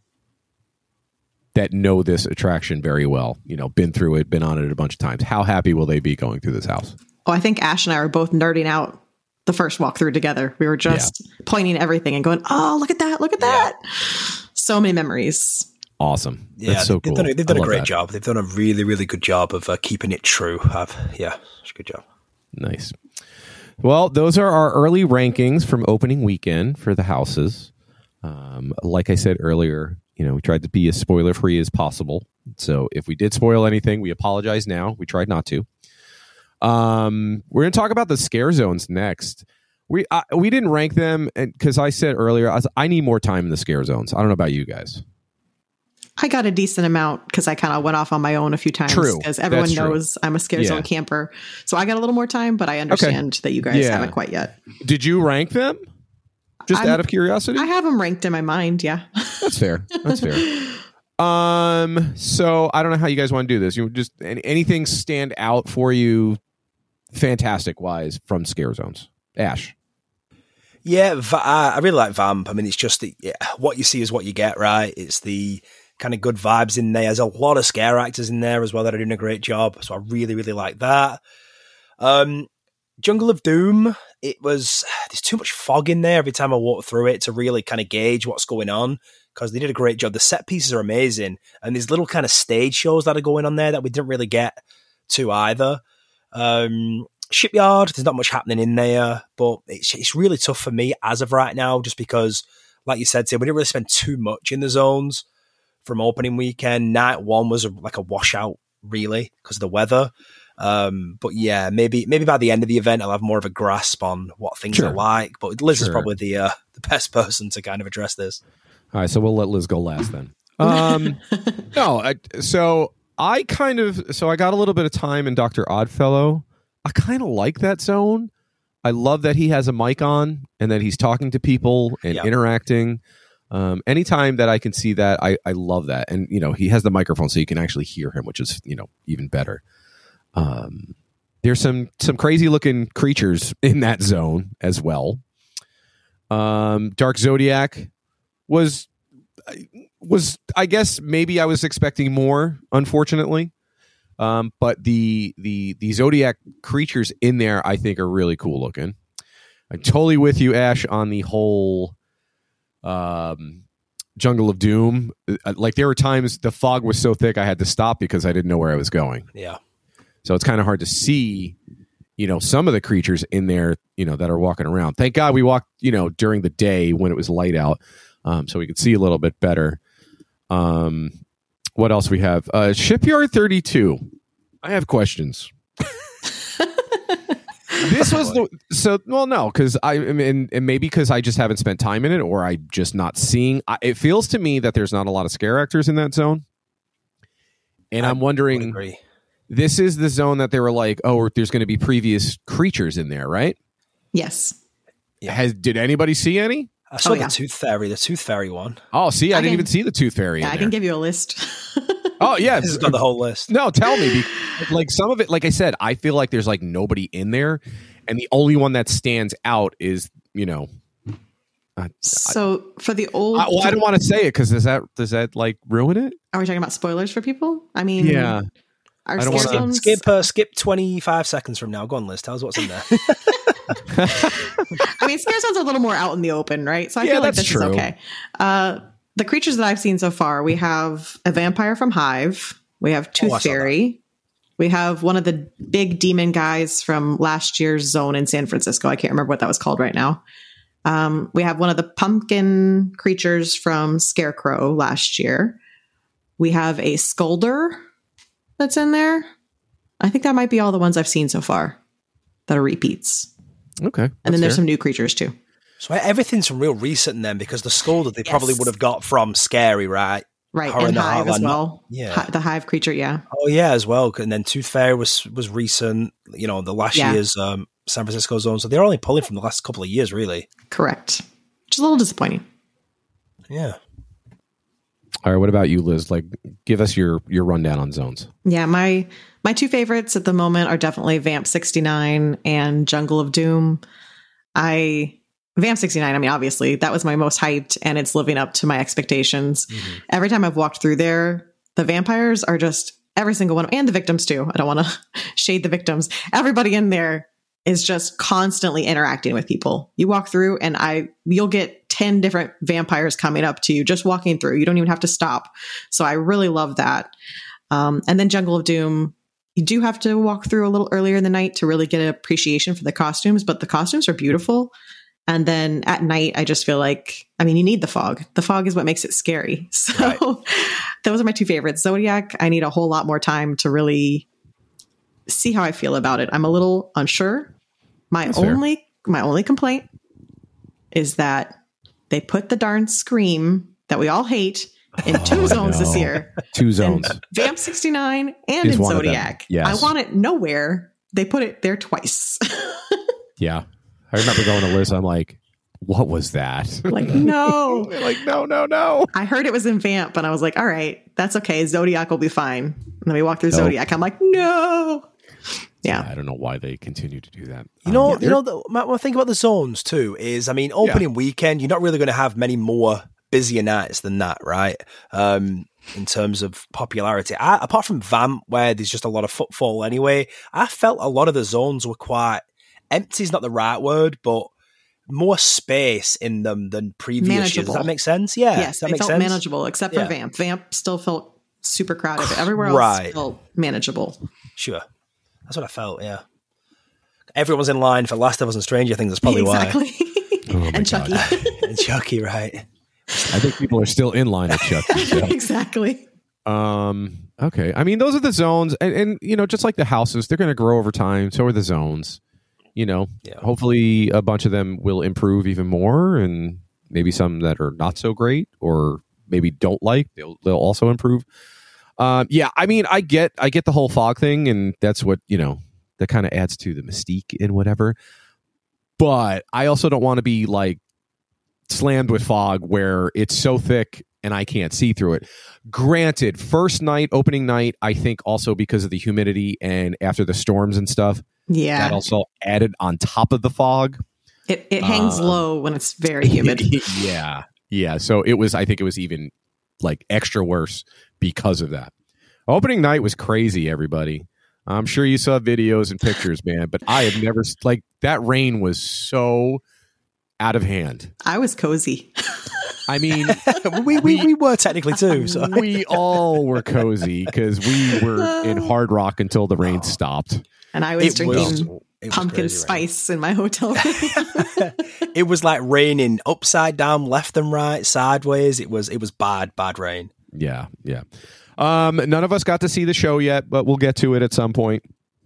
that know this attraction very well, been through it, been on it a bunch of times? How happy will they be going through this house? Oh, I think Ash and I were both nerding out the first walkthrough together. We were just pointing everything and going, oh, look at that. Look at that. So many memories. Awesome. Yeah, that's so cool. They've done a great job. They've done a really, really good job of keeping it true. It's a good job. Nice. Well, those are our early rankings from opening weekend for the houses. Like I said earlier, we tried to be as spoiler-free as possible. So if we did spoil anything, we apologize now. We tried not to. We're going to talk about the scare zones next. We didn't rank them because I said earlier, I need more time in the scare zones. I don't know about you guys. I got a decent amount because I kind of went off on my own a few times. True. Because everyone knows I'm a scare zone camper. So I got a little more time, but I understand that you guys haven't quite yet. Did you rank them? Just out of curiosity? I have them ranked in my mind, yeah. That's fair. So I don't know how you guys want to do this. You just anything stand out for you fantastic wise from scare zones? Ash. Yeah, I really like Vamp. I mean, it's just what you see is what you get, right? It's the kind of good vibes in there. There's a lot of scare actors in there as well that are doing a great job. So I really, really like that. Jungle of Doom, there's too much fog in there every time I walk through it to really kind of gauge what's going on, because they did a great job. The set pieces are amazing, and these little kind of stage shows that are going on there that we didn't really get to either. Shipyard, there's not much happening in there, but it's really tough for me as of right now, just because, like you said, Tim, we didn't really spend too much in the zones from opening weekend. Night one was like a washout, really, because of the weather. But yeah, maybe by the end of the event, I'll have more of a grasp on what things are like. But Liz is probably the best person to kind of address this. All right, so we'll let Liz go last then. So I got a little bit of time in Dr. Oddfellow. I kind of like that zone. I love that he has a mic on and that he's talking to people and interacting. Anytime that I can see that, I love that. And, he has the microphone so you can actually hear him, which is, even better. There's some crazy looking creatures in that zone as well. Dark Zodiac was, I guess maybe I was expecting more, unfortunately. But the Zodiac creatures in there, I think, are really cool looking. I'm totally with you, Ash, on the whole Jungle of Doom. Like, there were times the fog was so thick I had to stop because I didn't know where I was going. Yeah. So it's kind of hard to see, some of the creatures in there, that are walking around. Thank God we walked, during the day when it was light out, so we could see a little bit better. What else we have? Shipyard 32. I have questions. This was because and maybe because I just haven't spent time in it, or I just not seeing. It feels to me that there's not a lot of scare actors in that zone, and I'm wondering. This is the zone that they were like, oh, there's going to be previous creatures in there, right? Yes. Yeah. Did anybody see any? I saw the Tooth Fairy one. Oh, see, I didn't even see the Tooth Fairy. Yeah, I can give you a list. Oh, yeah. This has got the whole list. No, tell me. Like, some of it, like I said, I feel like there's like nobody in there. And the only one that stands out is, so for the old... I don't want to say it because does that like ruin it? Are we talking about spoilers for people? I mean... Yeah. Our I don't want to skip 25 seconds from now. Go on, Liz. Tell us what's in there. I mean, Scare Zone's a little more out in the open, right? So I feel like this is okay. The creatures that I've seen so far, we have a vampire from Hive. We have Tooth Fairy. We have one of the big demon guys from last year's zone in San Francisco. I can't remember what that was called right now. We have one of the pumpkin creatures from Scarecrow last year. We have a Skulder that's in there. I think that might be all the ones I've seen so far that are repeats. Okay. And then there's some new creatures too. So everything's from real recent then, because the Skulder they probably would have got from Scary, right? Right, and Hive as well. Yeah. The Hive creature, yeah. Oh, yeah, as well. And then Tooth Fairy was recent, the last year's San Francisco zone. So they're only pulling from the last couple of years, really. Correct. Which is a little disappointing. Yeah. All right, what about you, Liz? Like, give us your rundown on zones. Yeah, my two favorites at the moment are definitely Vamp 69 and Jungle of Doom. Vamp 69, I mean, obviously, that was my most hyped, and it's living up to my expectations. Mm-hmm. Every time I've walked through there, the vampires are just, every single one, and the victims too. I don't want to shade the victims. Everybody in there is just constantly interacting with people. You walk through and you'll get 10 different vampires coming up to you just walking through. You don't even have to stop. So I really love that. And then Jungle of Doom, you do have to walk through a little earlier in the night to really get an appreciation for the costumes, but the costumes are beautiful. And then at night, I just feel like, I mean, you need the fog. The fog is what makes it scary. So those are my two favorites. Zodiac, I need a whole lot more time to really see how I feel about it. I'm a little unsure. My only complaint is that they put the darn Scream that we all hate in two zones this year. Two zones. Vamp 69 and in Zodiac. Yes. I want it nowhere. They put it there twice. Yeah. I remember going to Liz. I'm like, what was that? Like, no. Like, no. I heard it was in Vamp, and I was like, all right, that's okay. Zodiac will be fine. And then we walk through Zodiac. I'm like, no. Yeah. I don't know why they continue to do that. One thing about the zones too is, I mean, opening weekend, you're not really going to have many more busier nights than that, right? In terms of popularity. Apart from Vamp, where there's just a lot of footfall anyway, I felt a lot of the zones were quite empty is not the right word, but more space in them than previous years. Does that make sense? Yeah. Yes, that it felt manageable, except for Vamp. Vamp still felt super crowded, but everywhere else felt manageable. Sure. That's what I felt, yeah. Everyone's in line for Last of Us and Stranger Things. That's probably why. Oh and Chucky. And Chucky, right. I think people are still in line at Chucky. So. Exactly. Okay. I mean, those are the zones. And just like the houses, they're going to grow over time. So are the zones. Hopefully a bunch of them will improve even more. And maybe some that are not so great or maybe don't like, they'll also improve. I mean, I get the whole fog thing. And that's what, that kind of adds to the mystique and whatever. But I also don't want to be like slammed with fog where it's so thick and I can't see through it. Granted, first night, opening night, I think also because of the humidity and after the storms and stuff, that also added on top of the fog. It hangs low when it's very humid. Yeah. So I think it was even like extra worse because of that. Opening night was crazy, everybody. I'm sure you saw videos and pictures, man, but I have never, that rain was so out of hand. I was cozy. I mean, we were technically too. So. We all were cozy because we were in Hard Rock until the rain stopped. And I was drinking pumpkin spice in my hotel room. It was like raining upside down, left and right, sideways. It was bad rain. Yeah. None of us got to see the show yet, but we'll get to it at some point.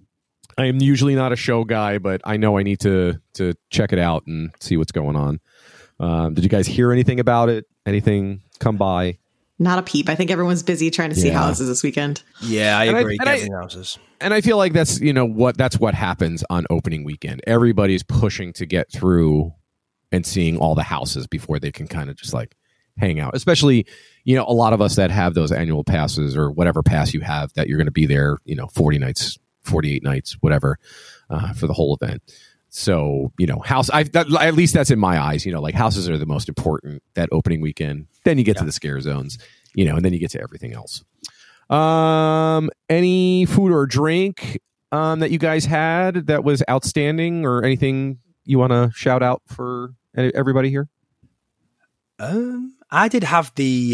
I am usually not a show guy, but I know I need to check it out and see what's going on. Did you guys hear anything about it? Anything come by? Not a peep. I think everyone's busy trying to see houses this weekend. Yeah, I agree. Getting houses. And I feel like that's what happens on opening weekend. Everybody's pushing to get through and seeing all the houses before they can kind of just like hang out. Especially, a lot of us that have those annual passes or whatever pass you have that you're going to be there, 40 nights, 48 nights, whatever, for the whole event. So, at least that's in my eyes, like houses are the most important that opening weekend. Then you get to the scare zones, and then you get to everything else. Any food or drink that you guys had that was outstanding or anything you want to shout out for everybody here? I did have the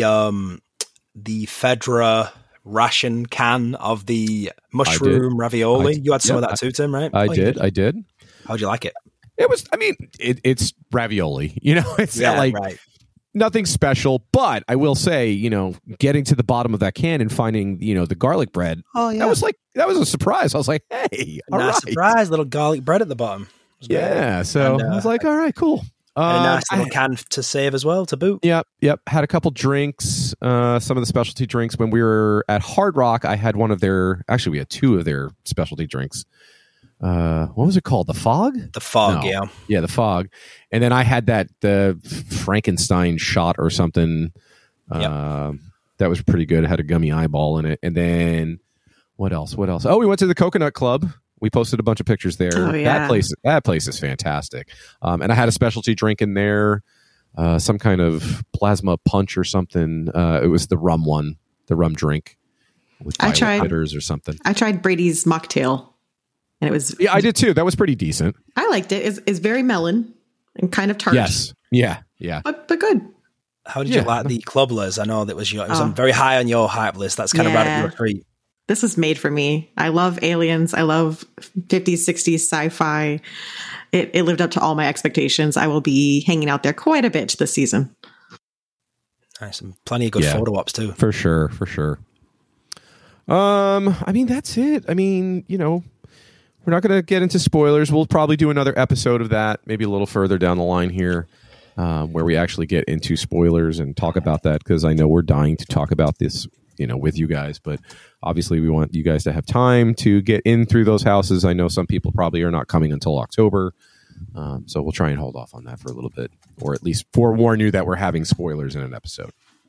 Fedra ration can of the mushroom ravioli. You had some of that too, Tim, right? I did. How'd you like it? It was, it's ravioli, it's not like nothing special, but I will say, getting to the bottom of that can and finding, the garlic bread. Oh yeah. That was a surprise. I was like, hey, nice surprise, little garlic bread at the bottom. Yeah. So I was like, all right, cool. And a nice little can to save as well, to boot. Yep. Had a couple drinks, some of the specialty drinks. When we were at Hard Rock, I had we had two of their specialty drinks. What was it called? The Fog? The Fog, yeah. Yeah, the Fog. And then I had the Frankenstein shot or something. That was pretty good. It had a gummy eyeball in it. And then what else? Oh, we went to the Coconut Club. We posted a bunch of pictures there. Oh, yeah. That place is fantastic. And I had a specialty drink in there, some kind of plasma punch or something. It was the rum one, the rum drink with bitters or something. I tried Brady's mocktail, and it was I did too. That was pretty decent. I liked it. It's very melon and kind of tart. Yes, yeah, but good. How did you like the Clublers? I know that was it was very high on your hype list. That's kind of right up your street. This was made for me. I love aliens. I love 50s, 60s sci-fi. It lived up to all my expectations. I will be hanging out there quite a bit this season. Nice. And plenty of good photo ops too. For sure. That's it. We're not going to get into spoilers. We'll probably do another episode of that, maybe a little further down the line here, where we actually get into spoilers and talk about that, because I know we're dying to talk about this, with you guys, but obviously we want you guys to have time to get in through those houses. I know some people probably are not coming until October. So we'll try and hold off on that for a little bit, or at least forewarn you that we're having spoilers in an episode.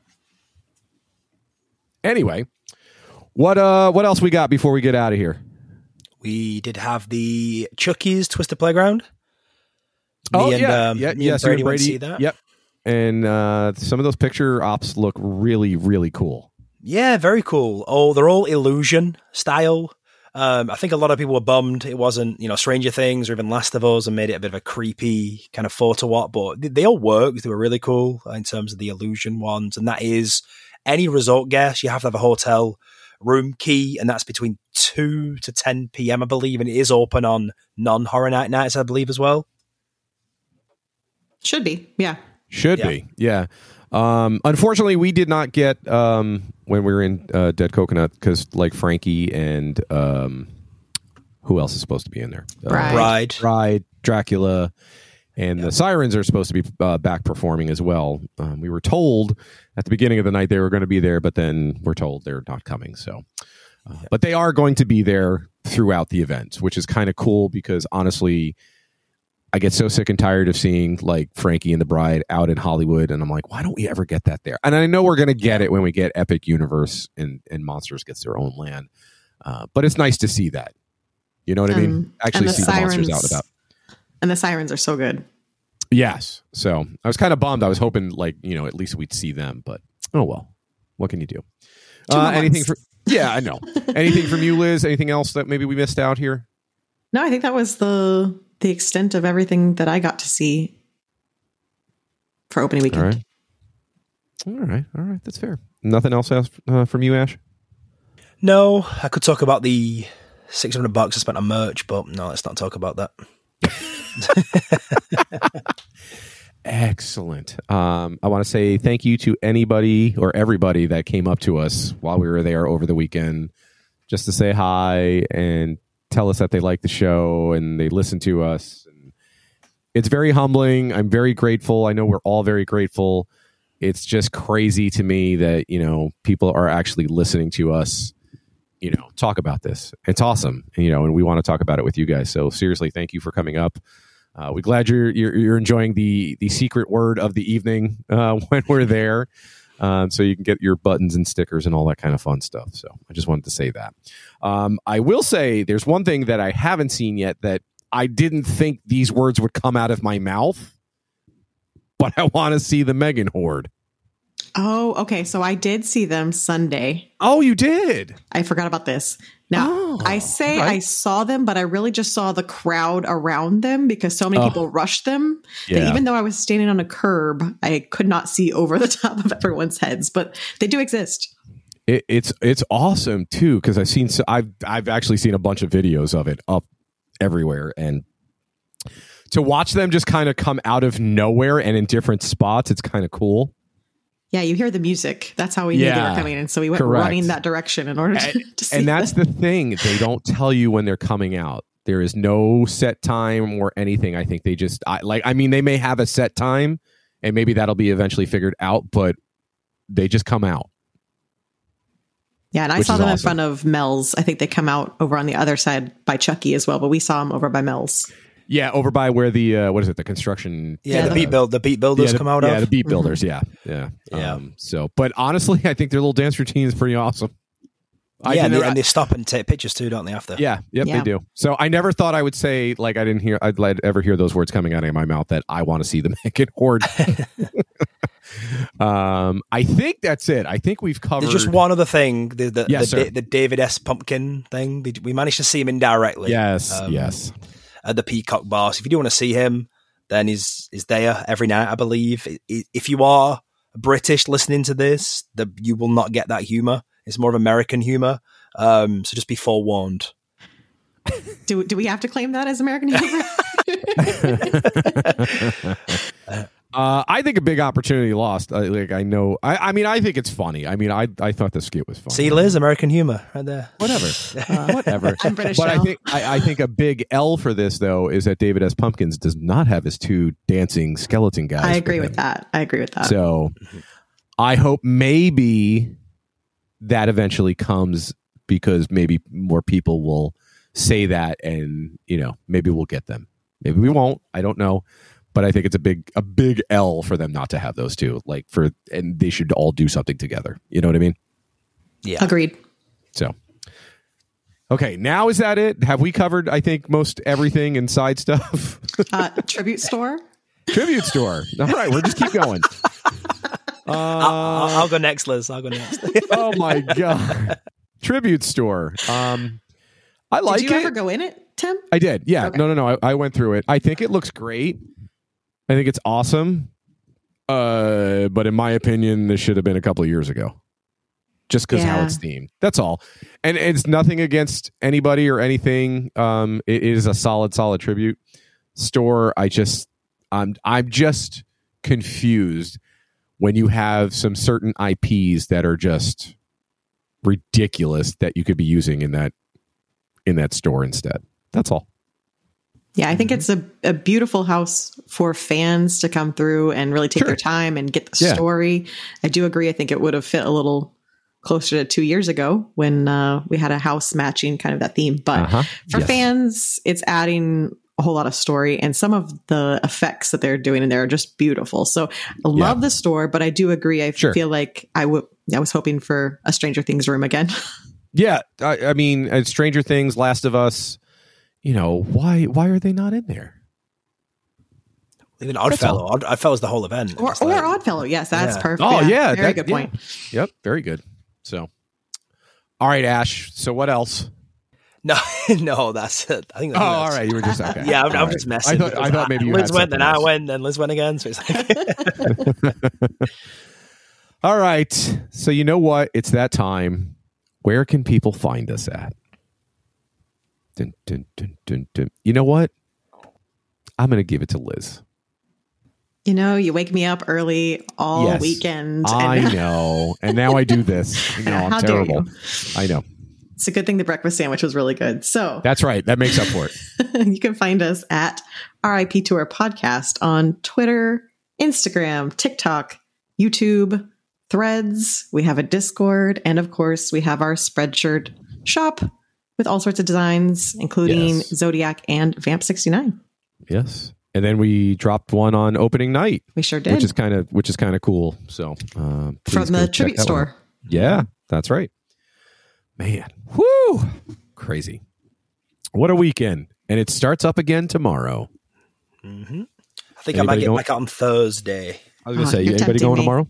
Anyway, what else we got before we get out of here? We did have the Chucky's Twisted Playground. Me and Brady went to see that. Yep. and some of those picture ops look really, really cool. Yeah, very cool. Oh, they're all illusion style. I think a lot of people were bummed it wasn't, Stranger Things or even Last of Us and made it a bit of a creepy kind of photo op, but they all worked. They were really cool in terms of the illusion ones. And that is any resort guest, you have to have a hotel room key, and that's between 2 to 10 p.m., I believe. And it is open on non-horror nights, I believe, as well. Should be, yeah. Should be, yeah. Unfortunately, we did not get when we were in Dead Coconut because like Frankie and who else is supposed to be in there? Bride, Dracula, and the Sirens are supposed to be back performing as well. We were told at the beginning of the night they were going to be there, but then we're told they're not coming. So, but they are going to be there throughout the event, which is kind of cool because honestly, I get so sick and tired of seeing like Frankie and the Bride out in Hollywood, and I'm like, why don't we ever get that there? And I know we're going to get it when we get Epic Universe and Monsters gets their own land, but it's nice to see that. You know what I mean? Actually, see the Monsters out and about. And the Sirens are so good. Yes. So I was kind of bummed. I was hoping like at least we'd see them, but oh well. What can you do? Anything for? Yeah, I know. Anything from you, Liz? Anything else that maybe we missed out here? No, I think that was the extent of everything that I got to see for opening weekend. All right. That's fair. Nothing else from you, Ash? No, I could talk about the $600 I spent on merch, but no, let's not talk about that. Excellent. I want to say thank you to anybody or everybody that came up to us while we were there over the weekend just to say hi and tell us that they like the show and they listen to us. And it's very humbling. I'm very grateful. I know we're all very grateful. It's just crazy to me that, people are actually listening to us, talk about this. It's awesome. And we want to talk about it with you guys. So seriously, thank you for coming up. We're glad you're enjoying the secret word of the evening when we're there. So you can get your buttons and stickers and all that kind of fun stuff. So I just wanted to say that. I will say there's one thing that I haven't seen yet that I didn't think these words would come out of my mouth, but I want to see the Megan Horde. Oh, okay. So I did see them Sunday. Oh, you did? I forgot about this. Now, I saw them, but I really just saw the crowd around them because so many people rushed them. Yeah. That even though I was standing on a curb, I could not see over the top of everyone's heads, but they do exist. It's awesome too because I've actually seen a bunch of videos of it up everywhere, and to watch them just kind of come out of nowhere and in different spots, it's kind of cool. Yeah, you hear the music. That's how we knew they were coming in. So we went running that direction in order to see and that's them. the thing. They don't tell you when they're coming out. There is no set time or anything. I think they just they may have a set time and maybe that'll be eventually figured out, but they just come out. Yeah, and I saw them in front of Mel's. I think they come out over on the other side by Chucky as well, but we saw them over by Mel's. Yeah, over by where the what is it? The construction. Yeah, the beat builders come out. Yeah, the beat builders. Mm-hmm. Yeah. So, but honestly, I think their little dance routine is pretty awesome. And they stop and take pictures too, don't they? After. Yeah, they do. So I never thought I would say I'd ever hear those words coming out of my mouth that I want to see the Megan Horde. I think that's it. I think we've covered. There's just one other thing. The David S. Pumpkin thing. We managed to see him indirectly. Yes. At the Peacock Bar. So if you do want to see him, then he's there every night, I believe. If you are British listening to this, you will not get that humor. It's more of American humor. So just be forewarned. Do we have to claim that as American humor? I think a big opportunity lost. I think it's funny. I mean, I thought the skit was funny. See, Liz, American humor right there. Whatever. I'm British but now. I think a big L for this though is that David S. Pumpkins does not have his two dancing skeleton guys. I agree with that. So I hope maybe that eventually comes because maybe more people will say that, and maybe we'll get them. Maybe we won't. I don't know. But I think it's a big L for them not to have those two. And they should all do something together. You know what I mean? Yeah. Agreed. So, okay, now is that it? Have we covered, I think, most everything and side stuff? Tribute store? Tribute store. All right, we'll just keep going. I'll go next, Liz. I'll go next. Oh my god. Tribute store. I like it. Did you ever go in it, Tim? I did. Yeah. Okay. No. I went through it. I think it looks great. I think it's awesome. But in my opinion, this should have been a couple of years ago. Just because how it's themed. That's all. And it's nothing against anybody or anything. It is a solid tribute store. I'm just confused when you have some certain IPs that are just ridiculous that you could be using in that store instead. That's all. Yeah, I think it's a beautiful house for fans to come through and really take their time and get the story. I do agree. I think it would have fit a little closer to 2 years ago when we had a house matching kind of that theme. But for fans, it's adding a whole lot of story, and some of the effects that they're doing in there are just beautiful. So I love the store, but I do agree. I feel like I was hoping for a Stranger Things room again. Yeah, I mean, Stranger Things, Last of Us. You know, why are they not in there? Even Oddfellow. Oddfellow's the whole event. Or Oddfellow. Yes, that's perfect. Oh, yeah. Very good point. Yep, very good. So, all right, Ash. So what else? No, that's it. I think. All right. You were just okay. Yeah, I'm just messing. I thought maybe you Liz had went, then else. I went, then Liz went again. So it's like All right. So you know what? It's that time. Where can people find us at? Dun, dun, dun, dun, dun. You know what? I'm going to give it to Liz. You know, you wake me up early all weekend. I know. And now I do this. You know, I'm terrible. I know. It's a good thing the breakfast sandwich was really good. So that's right. That makes up for it. You can find us at RIP Tour Podcast on Twitter, Instagram, TikTok, YouTube, Threads. We have a Discord. And of course, we have our Spreadshirt shop with all sorts of designs, including Zodiac and Vamp 69. Yes. And then we dropped one on opening night. We sure did. Which is kind of cool. So from the tribute store. Yeah, that's right. Man. Whoo! Crazy. What a weekend. And it starts up again tomorrow. Mm-hmm. I think I might get back out on Thursday. I was going to say, anybody going tomorrow?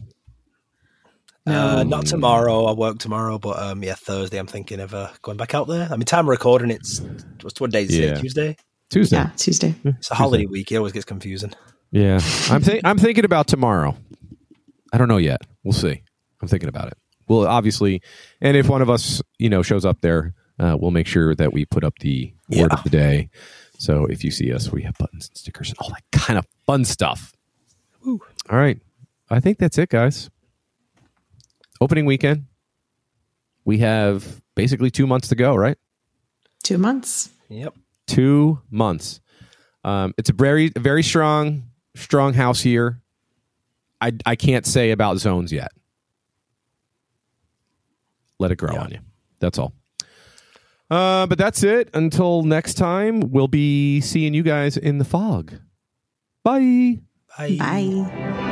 Not tomorrow. I work tomorrow, but Thursday I'm thinking of going back out there. I mean, time of recording, what day is it? Tuesday? Tuesday. Yeah, Tuesday. It's a holiday week. It always gets confusing. Yeah. I'm thinking about tomorrow. I don't know yet. We'll see. I'm thinking about it. Well, obviously, and if one of us, shows up there, we'll make sure that we put up the word of the day. So if you see us, we have buttons and stickers and all that kind of fun stuff. Woo. All right. I think that's it, guys. Opening weekend. We have basically 2 months to go, right? 2 months. Yep. 2 months. It's a very, very strong house here. I can't say about zones yet. Let it grow on you. That's all. But that's it. Until next time, we'll be seeing you guys in the fog. Bye. Bye. Bye.